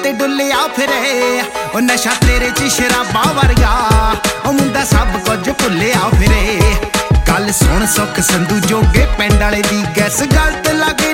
ते डुलिया फिरे ओ नशा तेरे च शराबा वर्गा ओ मुंडा सब कुछ भुलिया फिरे गल सुन सुख संधू जोगे पिंड वाले दी गैस गलत लगे